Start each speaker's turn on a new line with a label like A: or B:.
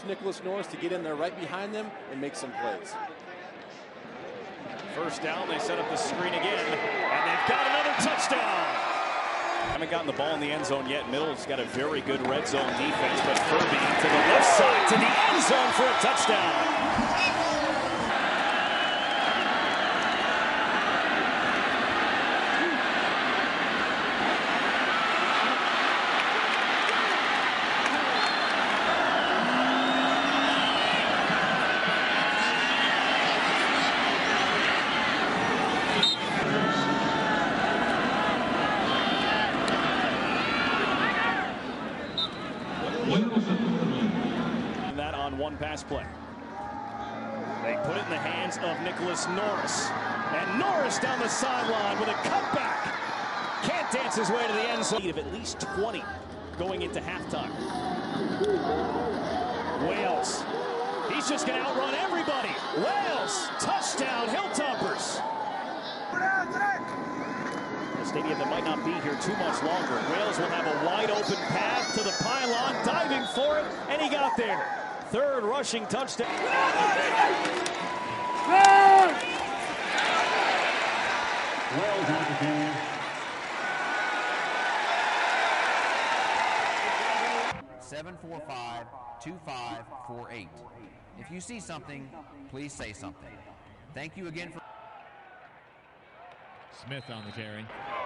A: Nicholas Norris to get in there right behind them and make some plays.
B: First down, they set up the screen again, and they've got another touchdown. Haven't gotten the ball in the end zone yet. Middle's got a very good red zone defense, but Furby to the left side to the end zone for a touchdown. That on one pass play. They put it in the hands of Nicholas Norris. And Norris down the sideline with a cutback. Can't dance his way to the end zone. Of at least 20 going into halftime. Wales. He's just going to outrun everybody. Wales. Touchdown. Hilltoppers. A stadium that might not be here too much longer. Wales will have a wide open path to the pylon, diving for it, and he got there. Third rushing touchdown.
C: Wales on the game.
D: Seven 745-2548. If you see something, please say something. Thank you again for
E: Smith on the carry.